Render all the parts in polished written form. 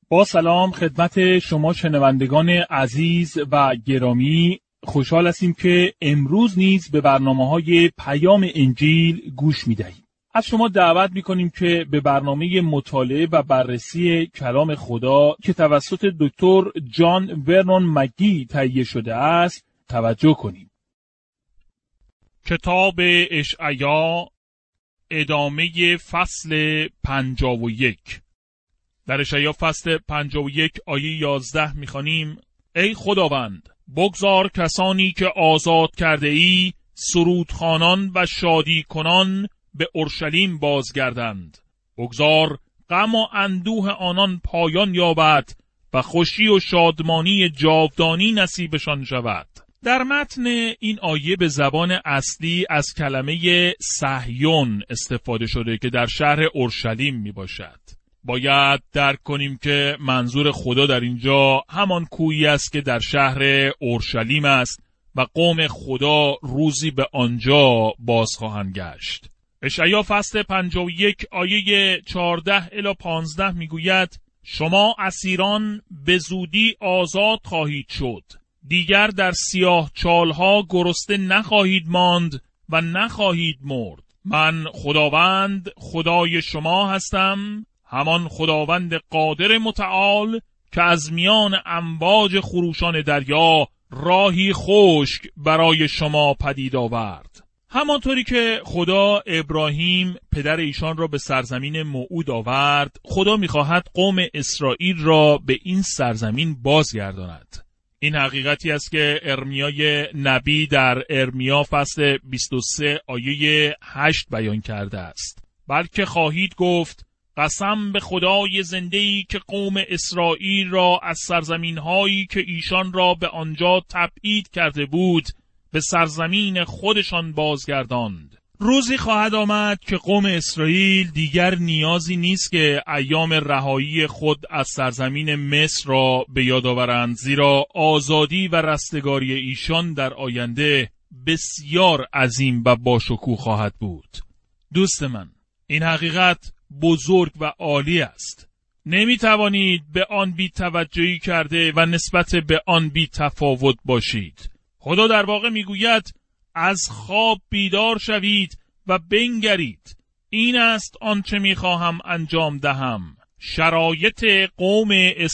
با سلام خدمت شما شنوندگان عزیز و گرامی، خوشحال هستیم که امروز نیز به برنامه‌های پیام انجیل گوش می‌دهید. از شما دعوت می‌کنیم که به برنامه مطالعه و بررسی کلام خدا که توسط دکتر جان ورنون مگی تهیه شده است توجه کنید. کتاب اشعیا، ادامه فصل 51. در اشعیا فصل 51 آیه 11 می‌خوانیم: ای خداوند، بگذار کسانی که آزاد کرده ای سرودخوانان و شادی کنان به اورشلیم بازگردند. بگذار غم و اندوه آنان پایان یابد و خوشی و شادمانی جاودانی نصیبشان شود. در متن این آیه به زبان اصلی از کلمه صهیون استفاده شده که در شهر اورشلیم می باشد. باید درک کنیم که منظور خدا در اینجا همان کویی است که در شهر اورشلیم است و قوم خدا روزی به آنجا باز خواهند گشت. اشعیا فصل 51 آیه 14 الی 15 میگوید: شما اسیران به زودی آزاد خواهید شد، دیگر در سیاه چالها گرسنه نخواهید ماند و نخواهید مرد. من خداوند خدای شما هستم، همان خداوند قادر متعال که از میان امواج خروشان دریا راهی خشک برای شما پدید آورد. همانطوری که خدا ابراهیم پدر ایشان را به سرزمین موعود آورد، خدا می‌خواهد قوم اسرائیل را به این سرزمین بازگرداند. این حقیقتی است که ارمیای نبی در ارمیا فصل 23 آیه 8 بیان کرده است: بلکه خواهید گفت قسم به خدای زنده‌ای که قوم اسرائیل را از سرزمین‌هایی که ایشان را به آنجا تبعید کرده بود به سرزمین خودشان بازگرداند. روزی خواهد آمد که قوم اسرائیل دیگر نیازی نیست که ایام رهایی خود از سرزمین مصر را به یاد آورند، زیرا آزادی و رستگاری ایشان در آینده بسیار عظیم و باشکوه خواهد بود. دوست من، این حقیقت بزرگ و عالی است. نمی توانید به آن بی توجهی کرده و نسبت به آن بی تفاوت باشید. خدا در واقع می گوید از خواب بیدار شوید و بنگرید. این است آنچه می خواهم انجام دهم. شرایط قوم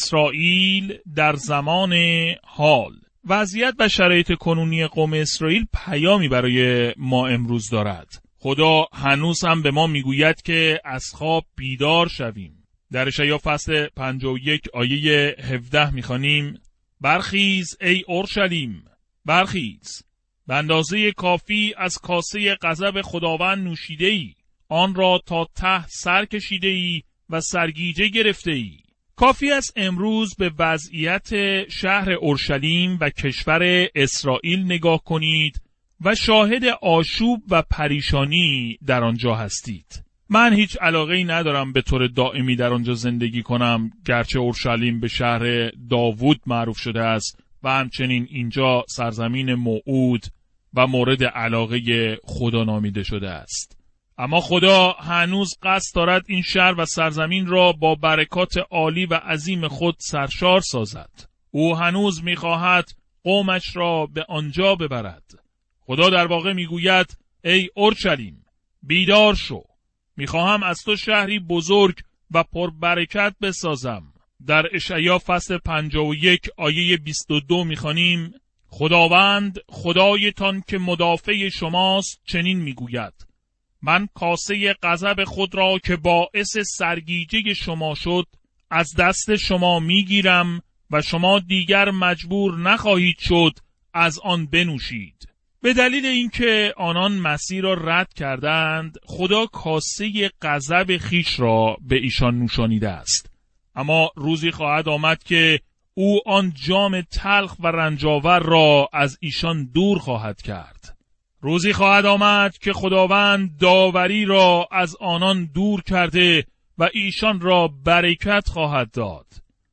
اسرائیل در زمان حال. وضعیت و شرایط کنونی قوم اسرائیل پیامی برای ما امروز دارد. خدا هنوز هم به ما میگوید که از خواب بیدار شویم. در اشعیا فصل 51 آیه 17 میخوانیم: برخیز ای اورشلیم، برخیز، به اندازه کافی از کاسه غضب خداوند نوشیده ای، آن را تا ته سر کشیده ای و سرگیجه گرفته ای. کافی است امروز به وضعیت شهر اورشلیم و کشور اسرائیل نگاه کنید و شاهد آشوب و پریشانی در آنجا هستید. من هیچ علاقه‌ای ندارم به طور دائمی در آنجا زندگی کنم، گرچه اورشلیم به شهر داوود معروف شده است و همچنین اینجا سرزمین موعود و مورد علاقه خدا نامیده شده است. اما خدا هنوز قصد دارد این شهر و سرزمین را با برکات عالی و عظیم خود سرشار سازد. او هنوز می‌خواهد قومش را به آنجا ببرد. خدا در واقع میگوید ای اورشلیم، بیدار شو، میخواهم از تو شهری بزرگ و پربرکت بسازم. در اشعیا فصل 51 آیه 22 میخوانیم: خداوند خدایتان که مدافع شماست چنین میگوید: من کاسه غضب خود را که باعث سرگیجه شما شد از دست شما میگیرم و شما دیگر مجبور نخواهید شد از آن بنوشید. به دلیل اینکه آنان مسیح را رد کردند، خدا کاسه غضب خیش را به ایشان نوشانیده است. اما روزی خواهد آمد که او آن جام تلخ و رنجاور را از ایشان دور خواهد کرد. روزی خواهد آمد که خداوند داوری را از آنان دور کرده و ایشان را برکت خواهد داد.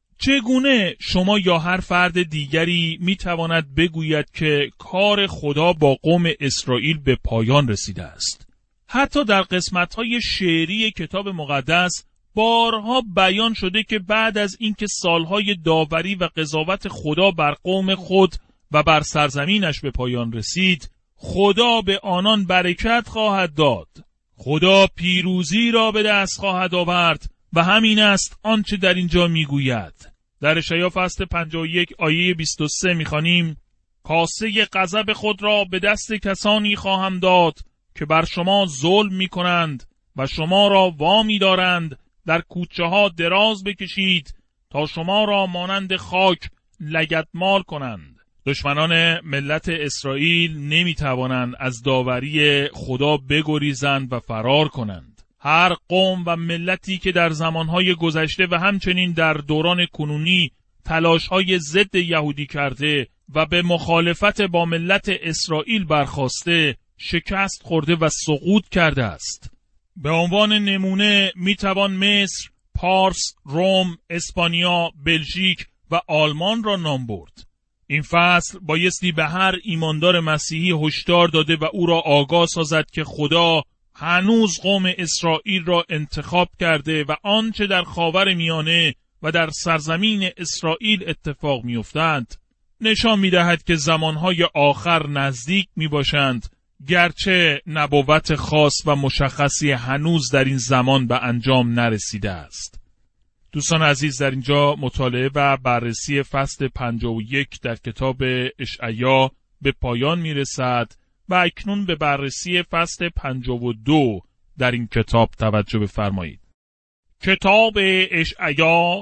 چگونه شما یا هر فرد دیگری میتواند بگوید که کار خدا با قوم اسرائیل به پایان رسیده است؟ حتی در قسمت‌های شعری کتاب مقدس بارها بیان شده که بعد از اینکه سالهای داوری و قضاوت خدا بر قوم خود و بر سرزمینش به پایان رسید، خدا به آنان برکت خواهد داد. خدا پیروزی را به دست خواهد آورد و همین است آنچه در اینجا میگوید. در اشعیا فصل 51 آیه 23 میخوانیم: کاسه غضب خود را به دست کسانی خواهم داد که بر شما ظلم میکنند و شما را وامی دارند در کوچه ها دراز بکشید تا شما را مانند خاک لگدمال کنند. دشمنان ملت اسرائیل نمیتوانند از داوری خدا بگریزند و فرار کنند. هر قوم و ملتی که در زمانهای گذشته و همچنین در دوران کنونی تلاشهای ضد یهودی کرده و به مخالفت با ملت اسرائیل برخاسته، شکست خورده و سقوط کرده است. به عنوان نمونه میتوان مصر، پارس، روم، اسپانیا، بلژیک و آلمان را نام برد. این فصل بایستی به هر ایماندار مسیحی هشدار داده و او را آگاه سازد که خدا هنوز قوم اسرائیل را انتخاب کرده و آنچه در خاور میانه و در سرزمین اسرائیل اتفاق می‌افتد نشان می‌دهد که زمانهای آخر نزدیک می‌باشند، گرچه نبوت خاص و مشخصی هنوز در این زمان به انجام نرسیده است. دوستان عزیز، در اینجا مطالعه و بررسی فصل 51 در کتاب اشعیا به پایان میرسد و اکنون به بررسی فصل 52 در این کتاب توجه بفرمایید. کتاب اشعیا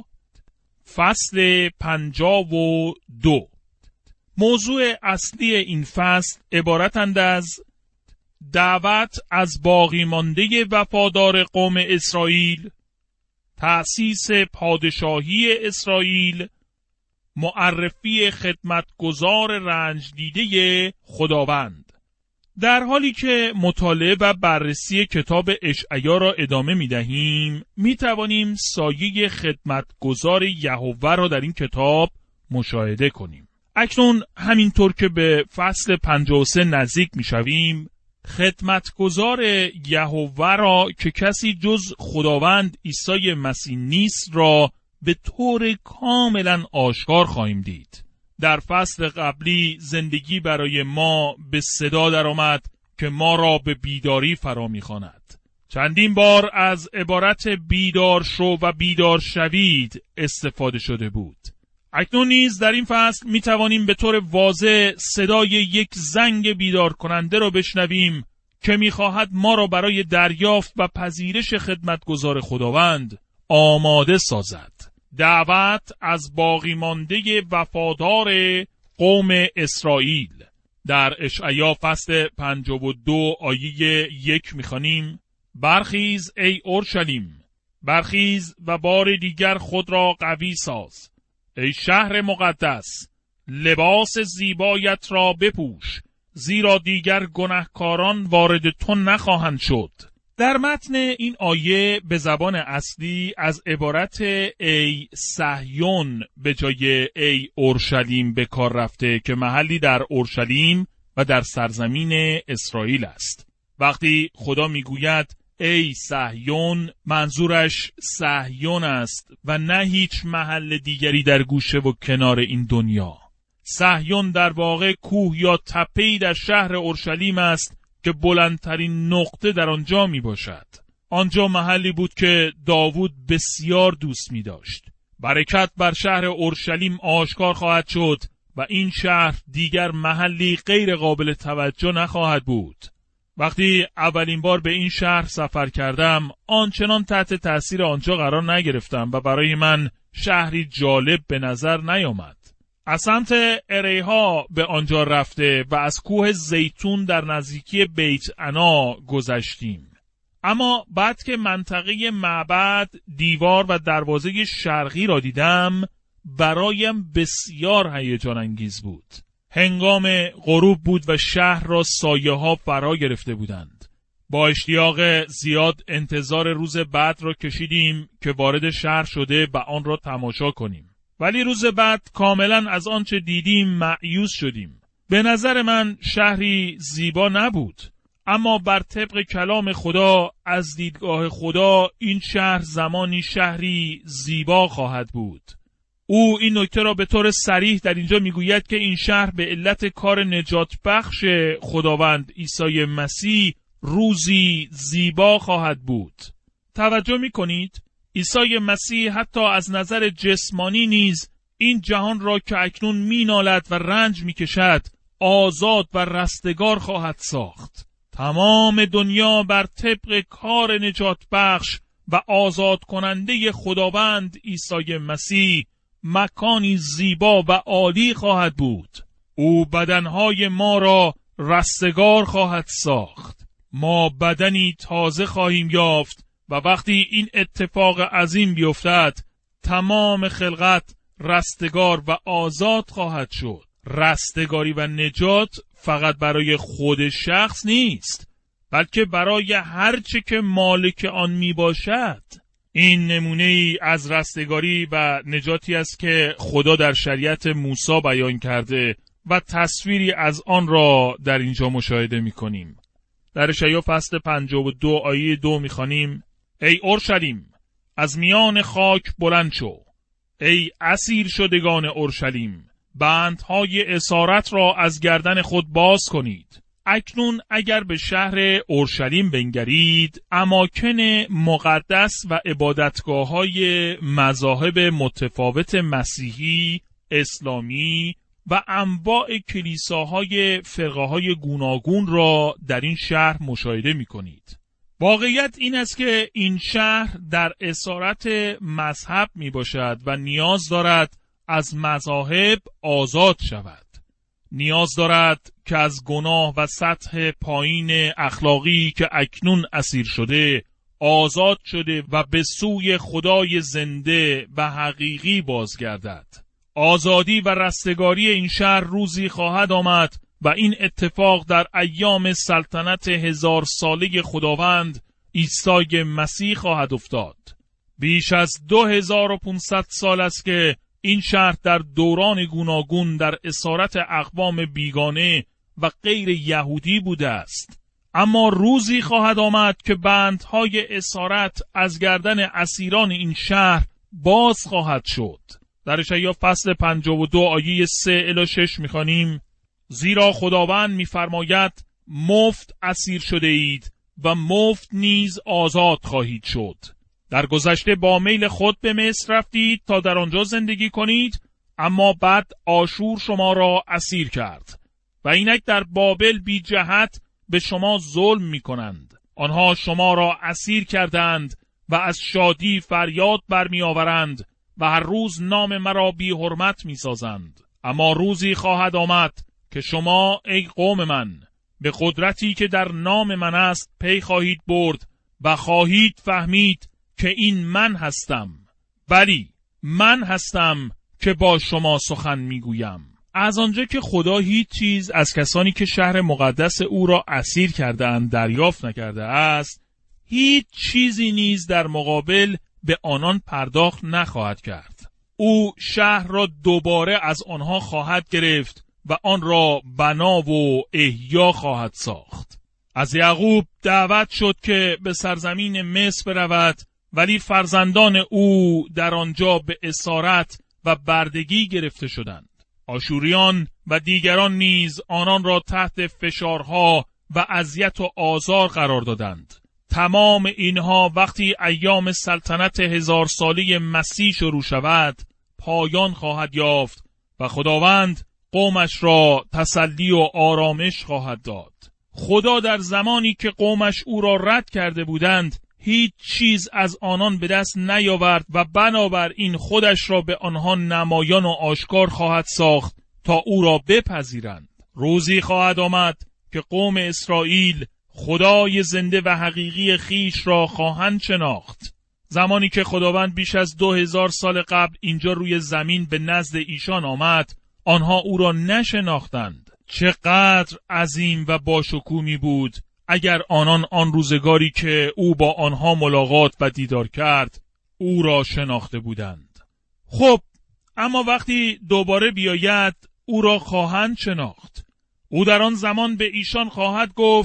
فصل 52. موضوع اصلی این فصل عبارتند از دعوت از باقی مانده وفادار قوم اسرائیل، تأسیس پادشاهی اسرائیل، معرفی خدمتگزار رنج دیده خداوند. در حالی که مطالعه و بررسی کتاب اشعیا را ادامه می دهیم، می توانیم سایه خدمتگزار یهوه را در این کتاب مشاهده کنیم. اکنون همینطور که به فصل 53 نزدیک می شویم، خدمتگزار یهوه را که کسی جز خداوند عیسی مسیح نیست را به طور کاملا آشکار خواهیم دید. در فصل قبلی زندگی برای ما به صدا در آمد که ما را به بیداری فرا می‌خواند. چندین بار از عبارت بیدار شو و بیدار شوید استفاده شده بود. اکنون نیز در این فصل می توانیم به طور واضح صدای یک زنگ بیدار کننده را بشنویم که می خواهد ما را برای دریافت و پذیرش خدمتگزار خداوند آماده سازد. دعوت از باقی مانده وفادار قوم اسرائیل. در اشعیا فصل 52 آیه 1 می خوانیم: برخیز ای اورشلیم، برخیز و بار دیگر خود را قوی ساز. ای شهر مقدس، لباس زیبایت را بپوش، زیرا دیگر گناهکاران وارد تو نخواهند شد. در متن این آیه به زبان اصلی از عبارت ای صهیون به جای ای اورشلیم به کار رفته که محلی در اورشلیم و در سرزمین اسرائیل است. وقتی خدا میگوید ای صهیون، منظورش صهیون است و نه هیچ محل دیگری در گوشه و کنار این دنیا. صهیون در واقع کوه یا تپه‌ای در شهر اورشلیم است که بلندترین نقطه در آنجا می باشد. آنجا محلی بود که داوود بسیار دوست می داشت. برکت بر شهر اورشلیم آشکار خواهد شد و این شهر دیگر محلی غیر قابل توجه نخواهد بود. وقتی اولین بار به این شهر سفر کردم، آنچنان تحت تأثیر آنجا قرار نگرفتم و برای من شهری جالب به نظر نیامد. از سمت اریحا به آنجا رفته و از کوه زیتون در نزدیکی بیت عنا گذشتیم. اما بعد که منطقه معبد، دیوار و دروازه شرقی را دیدم، برایم بسیار هیجان انگیز بود. هنگام غروب بود و شهر را سایه ها فرا گرفته بودند. با اشتیاق زیاد انتظار روز بعد را کشیدیم که وارد شهر شده و آن را تماشا کنیم. ولی روز بعد کاملا از آنچه دیدیم مایوس شدیم. به نظر من شهری زیبا نبود. اما بر طبق کلام خدا از دیدگاه خدا این شهر زمانی شهری زیبا خواهد بود. او این نکته را به طور صریح در اینجا میگوید که این شهر به علت کار نجات بخش خداوند عیسی مسیح روزی زیبا خواهد بود. توجه میکنید؟ عیسی مسیح حتی از نظر جسمانی نیز این جهان را که اکنون مینالد و رنج میکشد آزاد و رستگار خواهد ساخت. تمام دنیا بر طبق کار نجات بخش و آزاد کننده خداوند عیسی مسیح مکانی زیبا و عالی خواهد بود. او بدنهای ما را رستگار خواهد ساخت. ما بدنی تازه خواهیم یافت و وقتی این اتفاق عظیم بیفتد تمام خلقت رستگار و آزاد خواهد شد. رستگاری و نجات فقط برای خود شخص نیست، بلکه برای هر چه که مالک آن می باشد. این نمونه ای از رستگاری و نجاتی است که خدا در شریعت موسی بیان کرده و تصویری از آن را در اینجا مشاهده می کنیم. در اشعیا فصل 52 آیه 2 می خوانیم: ای اورشلیم از میان خاک بلند شو، ای اسیر شدگان اورشلیم بندهای اسارت را از گردن خود باز کنید. اکنون اگر به شهر اورشلیم بنگرید، اماکن مقدس و عبادتگاه‌های مذاهب متفاوت مسیحی، اسلامی و انواع کلیساهای فرقه‌های گوناگون را در این شهر مشاهده می‌کنید. واقعیت این است که این شهر در اسارت مذهب میباشد و نیاز دارد از مذاهب آزاد شود. نیاز دارد که از گناه و سطح پایین اخلاقی که اکنون اسیر شده آزاد شده و به سوی خدای زنده و حقیقی بازگردد. آزادی و رستگاری این شهر روزی خواهد آمد و این اتفاق در ایام سلطنت 1000 ساله خداوند عیسی مسیح خواهد افتاد. بیش از 2500 سال است که این شهر در دوران گوناگون در اسارت اقوام بیگانه و غیر یهودی بوده است. اما روزی خواهد آمد که بندهای اسارت از گردن اسیران این شهر باز خواهد شد. در اشعیا فصل 52 آیه 3-6 می‌خوانیم: زیرا خداوند می‌فرماید مفت اسیر شده اید و مفت نیز آزاد خواهید شد. در گذشته با میل خود به مصر رفتید تا در آنجا زندگی کنید، اما بعد آشور شما را اسیر کرد و اینک در بابل بی جهت به شما ظلم می‌کنند. آنها شما را اسیر کردند و از شادی فریاد برمی آورند و هر روز نام مرا بی حرمت می‌سازند. اما روزی خواهد آمد که شما ای قوم من به قدرتی که در نام من است پی خواهید برد و خواهید فهمید که این من هستم. بلی من هستم که با شما سخن میگویم. از آنجا که خدا هیچ چیز از کسانی که شهر مقدس او را اسیر کرده‌اند دریافت نکرده است، هیچ چیزی نیز در مقابل به آنان پرداخت نخواهد کرد. او شهر را دوباره از آنها خواهد گرفت و آن را بنا و احیا خواهد ساخت. از یعقوب دعوت شد که به سرزمین مصر برود، ولی فرزندان او در آنجا به اسارت و بردگی گرفته شدند. آشوریان و دیگران نیز آنان را تحت فشارها و اذیت و آزار قرار دادند. تمام اینها وقتی ایام سلطنت 1000 ساله مسیح شروع شود پایان خواهد یافت و خداوند قومش را تسلی و آرامش خواهد داد. خدا در زمانی که قومش او را رد کرده بودند هیچ چیز از آنان به دست نیاورد و بنابراین خودش را به آنها نمایان و آشکار خواهد ساخت تا او را بپذیرند. روزی خواهد آمد که قوم اسرائیل خدای زنده و حقیقی خیش را خواهند شناخت. زمانی که خداوند بیش از 2000 سال قبل اینجا روی زمین به نزد ایشان آمد، آنها او را نشناختند. چقدر عظیم و باشکوهی بود اگر آن روزگاری که او با آنها ملاقات و دیدار کرد او را شناخته بودند. خب اما وقتی دوباره بیاید او را خواهند شناخت. او در آن زمان به ایشان خواهد گفت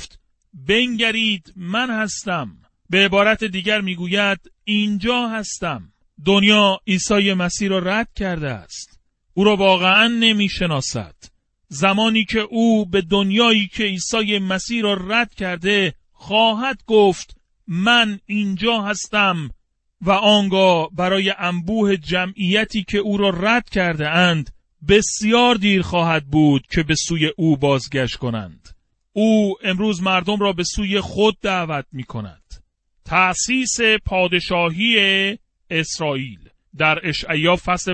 بنگرید من هستم. به عبارت دیگر میگوید اینجا هستم. دنیا عیسی مسیح را رد کرده است. او را واقعا نمیشناسد. زمانی که او به دنیایی که عیسی مسیح را رد کرده خواهد گفت من اینجا هستم و آنگاه برای انبوه جمعیتی که او را رد کرده اند بسیار دیر خواهد بود که به سوی او بازگشت کنند. او امروز مردم را به سوی خود دعوت می کند. تأسیس پادشاهی اسرائیل. در اشعیا فصل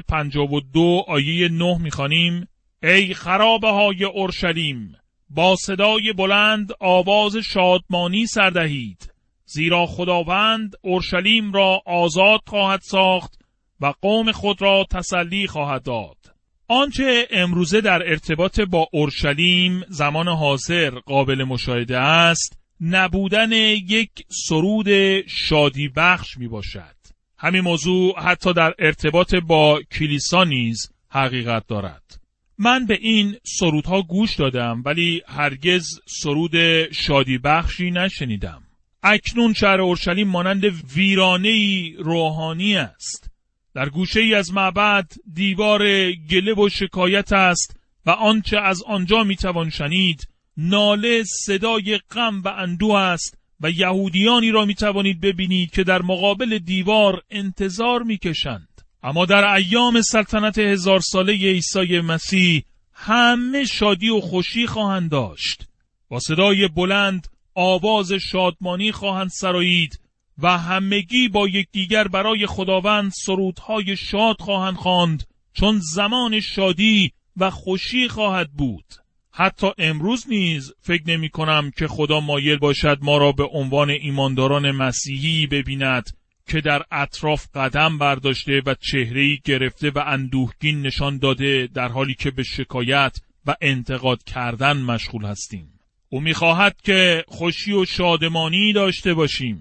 52 آیه 9 می‌خوانیم: ای خرابه های اورشلیم، با صدای بلند آواز شادمانی سر دهید، زیرا خداوند اورشلیم را آزاد خواهد ساخت و قوم خود را تسلی خواهد داد. آنچه امروزه در ارتباط با اورشلیم زمان حاضر قابل مشاهده است، نبودن یک سرود شادی بخش می باشد. همین موضوع حتی در ارتباط با کلیسا نیز حقیقت دارد. من به این سرودها گوش دادم ولی هرگز سرود شادی بخشی نشنیدم. اکنون شهر اورشلیم مانند ویرانه‌ای روحانی است. در گوشه‌ای از معبد دیوار گله و شکایت است و آنچه از آنجا میتوان شنید ناله، صدای غم و اندوه است و یهودیانی را میتوانید ببینید که در مقابل دیوار انتظار میکشند. اما در ایام سلطنت 1000 ساله عیسی مسیح همه شادی و خوشی خواهند داشت. با صدای بلند آواز شادمانی خواهند سرایید و همگی با یکدیگر برای خداوند سرودهای شاد خواهند خواند، چون زمان شادی و خوشی خواهد بود. حتی امروز نیز فکر نمی کنم که خدا مایل باشد ما را به عنوان ایمانداران مسیحی ببیند که در اطراف قدم برداشته و چهره‌ای گرفته و اندوهگین نشان داده در حالی که به شکایت و انتقاد کردن مشغول هستیم. او می‌خواهد که خوشی و شادمانی داشته باشیم.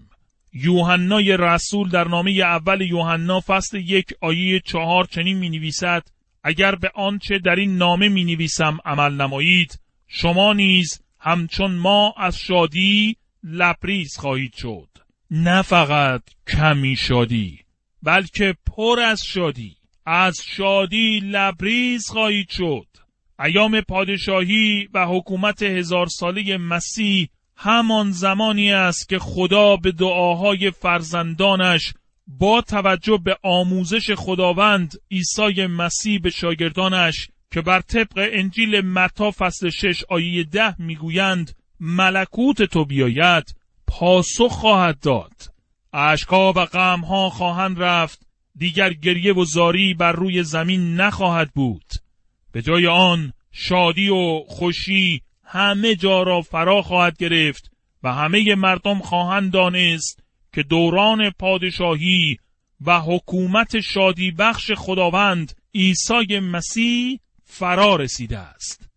یوحنای رسول در نامه اول یوحنا فصل 1 آیه 4 چنین می‌نویسد: اگر به آنچه در این نامه می‌نویسم عمل نمایید، شما نیز همچون ما از شادی لبریز خواهید شد. نه فقط کمی شادی، بلکه پر از شادی. از شادی لبریز خواهید شد. ایام پادشاهی و حکومت 1000 ساله مسیح همان زمانی است که خدا به دعاهای فرزندانش با توجه به آموزش خداوند عیسی مسیح به شاگردانش که بر طبق انجیل متی فصل 6 آیه 10 میگویند ملکوت تو بیاید، پاسخ خواهد داد. اشک‌ها و غم‌ها خواهند رفت، دیگر گریه و زاری بر روی زمین نخواهد بود. به جای آن شادی و خوشی همه جا را فرا خواهد گرفت و همه مردم خواهند دانست که دوران پادشاهی و حکومت شادی بخش خداوند عیسی مسیح فرا رسیده است.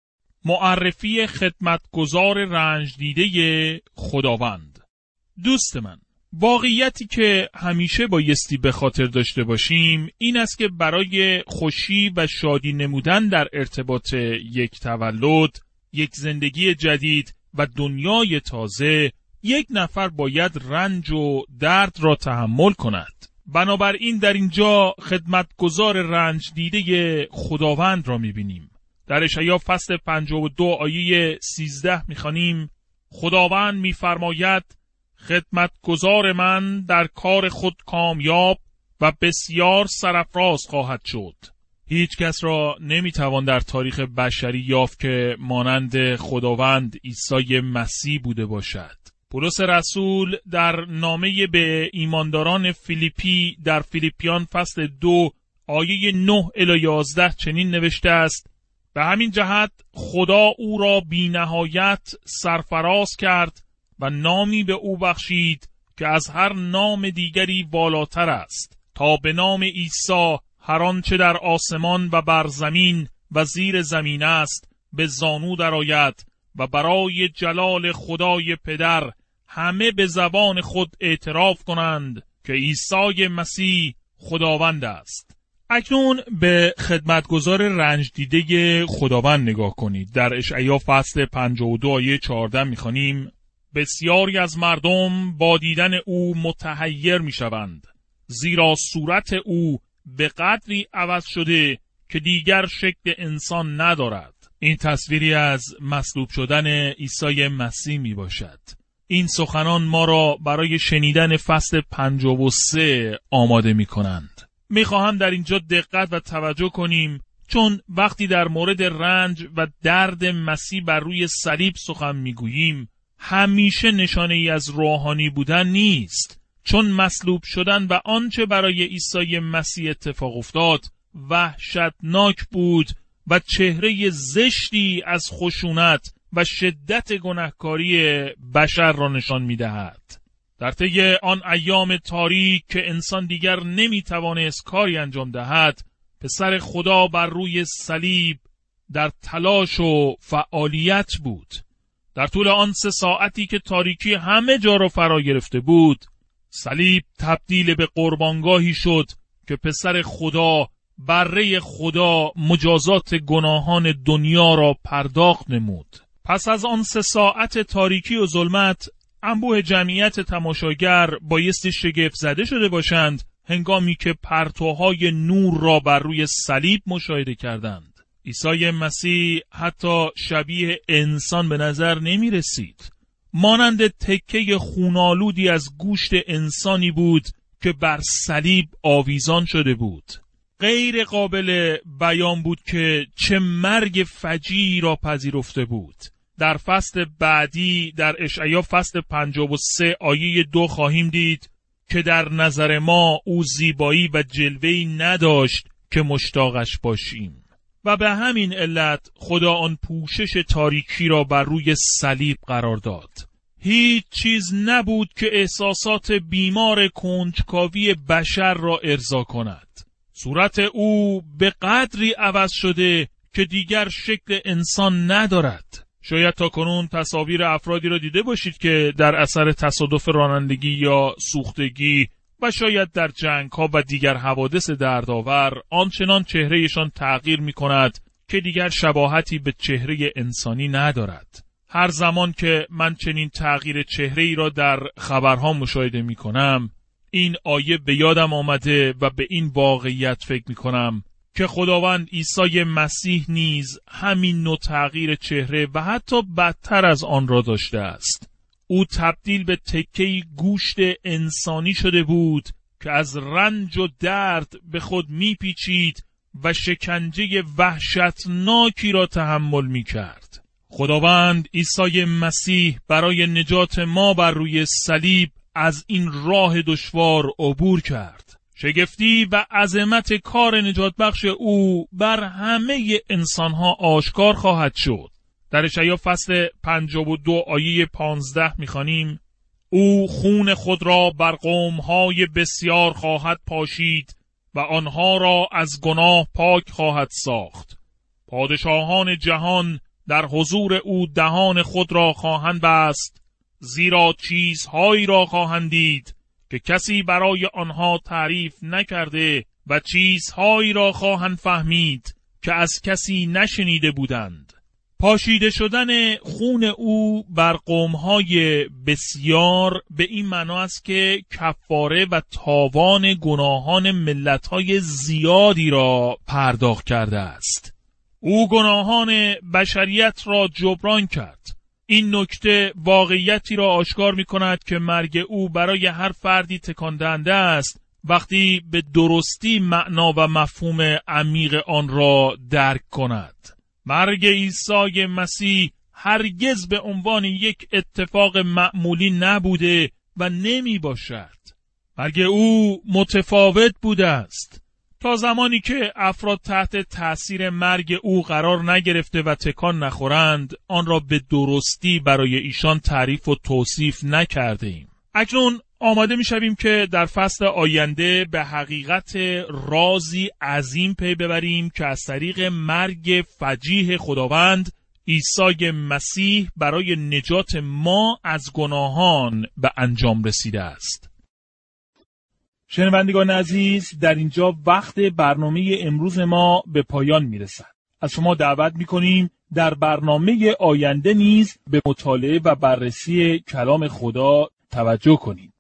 معرفی خدمتگزار رنج دیده خداوند. دوست من، واقعیتی که همیشه بایستی به خاطر داشته باشیم این است که برای خوشی و شادی نمودن در ارتباط یک تولد، یک زندگی جدید و دنیای تازه، یک نفر باید رنج و درد را تحمل کند. بنابراین در اینجا خدمتگزار رنج دیده خداوند را می‌بینیم. در اشعیا فصل 52 آیه 13 می‌خوانیم: خداوند می‌فرماید خدمتگزار من در کار خود کامیاب و بسیار سرافراز خواهد شد. هیچ کس را نمیتوان در تاریخ بشری یافت که مانند خداوند عیسی مسیح بوده باشد. پولس رسول در نامه به ایمانداران فیلیپی در فیلیپیان فصل 2 آیه 9 الی 11 چنین نوشته است: به همین جهت خدا او را بی نهایت سرفراز کرد و نامی به او بخشید که از هر نام دیگری بالاتر است، تا به نام عیسی هر آنچه در آسمان و بر زمین و زیر زمین است به زانو درآید و برای جلال خدای پدر همه به زبان خود اعتراف کنند که عیسی مسیح خداوند است. اکنون به خدمتگزار رنج دیده خداوند نگاه کنید. در اشعیا فصل 52 آیه 14 می‌خوانیم: بسیاری از مردم با دیدن او متحیر می شوند، زیرا صورت او به قدری عوض شده که دیگر شکل انسان ندارد. این تصویری از مصلوب شدن عیسی مسیح می باشد. این سخنان ما را برای شنیدن فصل 53 آماده می کنند. می خواهم در اینجا دقت و توجه کنیم، چون وقتی در مورد رنج و درد مسیح بر روی صلیب سخن می گوییم، همیشه نشانه ای از روحانی بودن نیست، چون مصلوب شدن و آنچه برای عیسی مسیح اتفاق افتاد وحشتناک بود و چهره زشتی از خشونت و شدت گناهکاری بشر را نشان می‌دهد. در طی آن ایام تاریک که انسان دیگر نمی‌توانست کاری انجام دهد، پسر خدا بر روی صلیب در تلاش و فعالیت بود. در طول آن 3 ساعتی که تاریکی همه جا را فرا گرفته بود، صلیب تبدیل به قربانگاهی شد که پسر خدا بره خدا مجازات گناهان دنیا را پرداخت نمود. پس از آن 3 ساعت تاریکی و ظلمت، انبوه جمعیت تماشاگر بایستی شگفت زده شده باشند هنگامی که پرتوهای نور را بر روی صلیب مشاهده کردند. عیسی مسیح حتی شبیه انسان به نظر نمی رسید. مانند تکه خونالودی از گوشت انسانی بود که بر صلیب آویزان شده بود. غیر قابل بیان بود که چه مرگ فجیعی را پذیرفته بود. در فصل بعدی در اشعیا فصل 53 آیه 2 خواهیم دید که در نظر ما او زیبایی و جلوه‌ای نداشت که مشتاقش باشیم و به همین علت خدا آن پوشش تاریکی را بر روی صلیب قرار داد. هیچ چیز نبود که احساسات بیمار کنجکاوی بشر را ارضا کند. صورت او به قدری عوض شده که دیگر شکل انسان ندارد. شاید تا کنون تصاویر افرادی را دیده باشید که در اثر تصادف رانندگی یا سوختگی و شاید در جنگ‌ها و دیگر حوادث دردآور آنچنان چهرهشان تغییر می‌کند که دیگر شباهتی به چهره انسانی ندارد. هر زمان که من چنین تغییر چهره‌ای را در خبرها مشاهده می‌کنم، این آیه به یادم آمده و به این واقعیت فکر می‌کنم که خداوند عیسی مسیح نیز همین نوع تغییر چهره و حتی بدتر از آن را داشته است. او تبدیل به تکه‌ای گوشت انسانی شده بود که از رنج و درد به خود میپیچید و شکنجه وحشتناکی را تحمل میکرد. خداوند عیسی مسیح برای نجات ما بر روی صلیب از این راه دشوار عبور کرد. شگفتی و عظمت کار نجات بخش او بر همه انسانها آشکار خواهد شد. در اشعیا فصل 52 آیه 15 می‌خوانیم: او خون خود را بر قوم‌های بسیار خواهد پاشید و آنها را از گناه پاک خواهد ساخت. پادشاهان جهان در حضور او دهان خود را خواهند بست، زیرا چیزهایی را خواهند دید که کسی برای آنها تعریف نکرده و چیزهایی را خواهند فهمید که از کسی نشنیده بودند. پاشیده شدن خون او بر قوم‌های بسیار به این معنا است که کفاره و تاوان گناهان ملت‌های زیادی را پرداخت کرده است. او گناهان بشریت را جبران کرد. این نکته واقعیتی را آشکار می کند که مرگ او برای هر فردی تکان دهنده است وقتی به درستی معنا و مفهوم عمیق آن را درک کند. مرگ عیسی مسیح هرگز به عنوان یک اتفاق معمولی نبوده و نمی باشد. مرگ او متفاوت بوده است. تا زمانی که افراد تحت تأثیر مرگ او قرار نگرفته و تکان نخورند، آن را به درستی برای ایشان تعریف و توصیف نکرده ایم. اکنون آماده می شویم که در فصل آینده به حقیقت رازی عظیم پی ببریم که از طریق مرگ فجیح خداوند عیسی مسیح برای نجات ما از گناهان به انجام رسیده است. شنوندگان عزیز، در اینجا وقت برنامه امروز ما به پایان میرسد. از شما دعوت میکنیم در برنامه آینده نیز به مطالعه و بررسی کلام خدا توجه کنید.